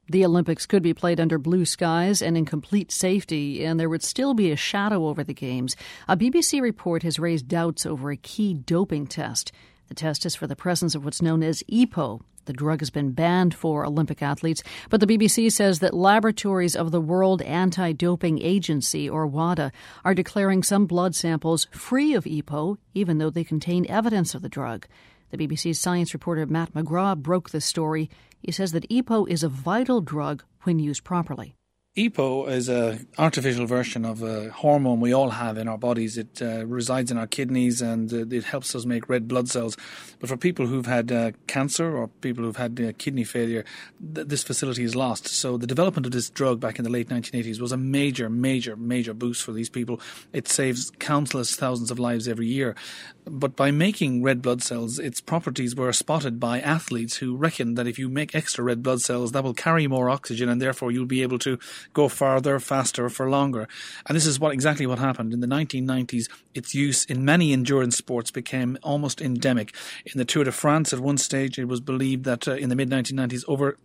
The Olympics could be played under blue skies and in complete safety, and there would still be a shadow over the Games. A BBC report has raised doubts over a key doping test. The test is for the presence of what's known as EPO. The drug has been banned for Olympic athletes, but the BBC says that laboratories of the World Anti-Doping Agency, or WADA, are declaring some blood samples free of EPO, even though they contain evidence of the drug. The BBC's science reporter Matt McGrath broke this story. He says that EPO is a vital drug when used properly. EPO is an artificial version of a hormone we all have in our bodies. It resides in our kidneys and it helps us make red blood cells. But for people who've had cancer or people who've had kidney failure, this facility is lost. So the development of this drug back in the late 1980s was a major boost for these people. It saves countless thousands of lives every year. But by making red blood cells, its properties were spotted by athletes who reckoned that if you make extra red blood cells, that will carry more oxygen and therefore you'll be able to go farther, faster, for longer. And this is exactly what happened. In the 1990s, its use in many endurance sports became almost endemic. In the Tour de France, at one stage, it was believed that in the mid-1990s, over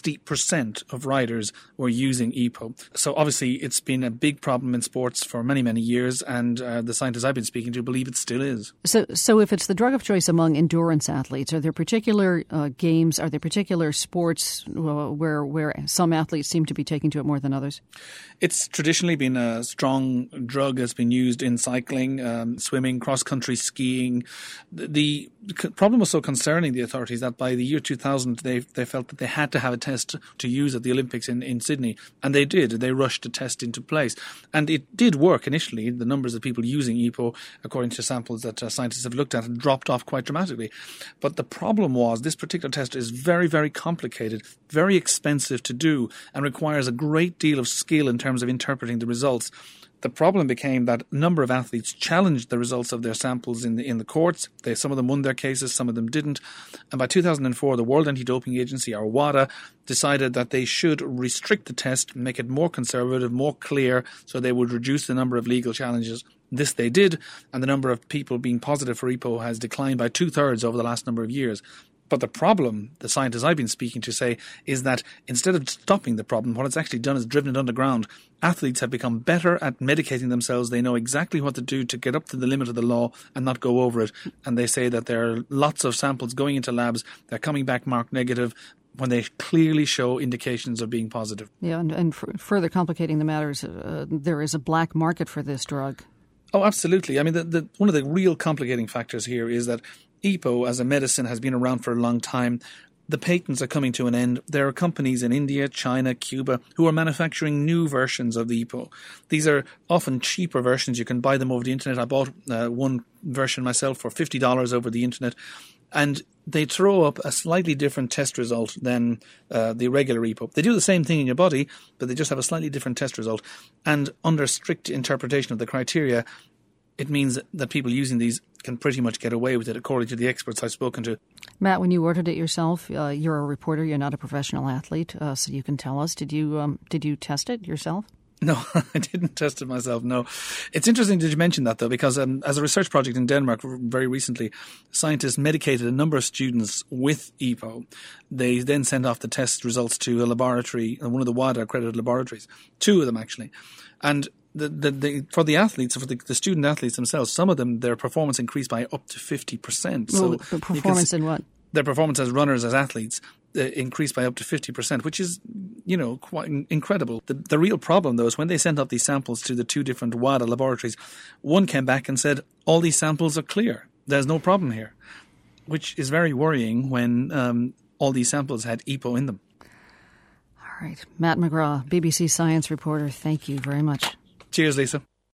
60% of riders were using EPO. So obviously, it's been a big problem in sports for many, many years, and the scientists I've been speaking to believe it still is. So if it's the drug of choice among endurance athletes, are there particular games, are there particular sports where some athletes seem to be taking to it more than others? It's traditionally been a strong drug that's been used in cycling, swimming, cross-country skiing. The problem was so concerning the authorities that by the year 2000 they felt that they had to have a test to use at the Olympics in Sydney, and they did. They rushed the test into place, and it did work initially. The numbers of people using EPO, according to samples that scientists have looked at, had dropped off quite dramatically. But the problem was this particular test is very, very complicated, very expensive to do, and requires a great deal of skill in terms of interpreting the results. The problem became that a number of athletes challenged the results of their samples in the courts. Some of them won their cases, some of them didn't. And by 2004, the World Anti-Doping Agency, or WADA, decided that they should restrict the test, make it more conservative, more clear, so they would reduce the number of legal challenges. This they did, and the number of people being positive for EPO has declined by 2/3 over the last number of years. But the problem, the scientists I've been speaking to say, is that instead of stopping the problem, what it's actually done is driven it underground. Athletes have become better at medicating themselves. They know exactly what to do to get up to the limit of the law and not go over it. And they say that there are lots of samples going into labs. They're coming back marked negative when they clearly show indications of being positive. Yeah, and further complicating the matters, there is a black market for this drug. Oh, absolutely. I mean, one of the real complicating factors here is that EPO as a medicine has been around for a long time. The patents are coming to an end. There are companies in India, China, Cuba who are manufacturing new versions of the EPO. These are often cheaper versions. You can buy them over the internet. I bought one version myself for $50 over the internet. And they throw up a slightly different test result than the regular EPO. They do the same thing in your body, but they just have a slightly different test result. And under strict interpretation of the criteria, it means that people using these can pretty much get away with it, according to the experts I've spoken to. Matt, when you ordered it yourself, you're a reporter, you're not a professional athlete, so you can tell us. Did you test it yourself? No, I didn't test it myself, no. It's interesting that you mention that, though, because as a research project in Denmark very recently, scientists medicated a number of students with EPO. They then sent off the test results to a laboratory, one of the WADA-accredited laboratories, 2 of them actually. And for the athletes, for the student athletes themselves, some of them, their performance increased by up to 50%. Well, so performance in what? Their performance as runners, as athletes, increased by up to 50%, which is, quite incredible. The real problem, though, is when they sent up these samples to the 2 different WADA laboratories, one came back and said, all these samples are clear. There's no problem here, which is very worrying when all these samples had EPO in them. All right. Matt McGrath, BBC Science reporter, thank you very much. Cheers, Lisa.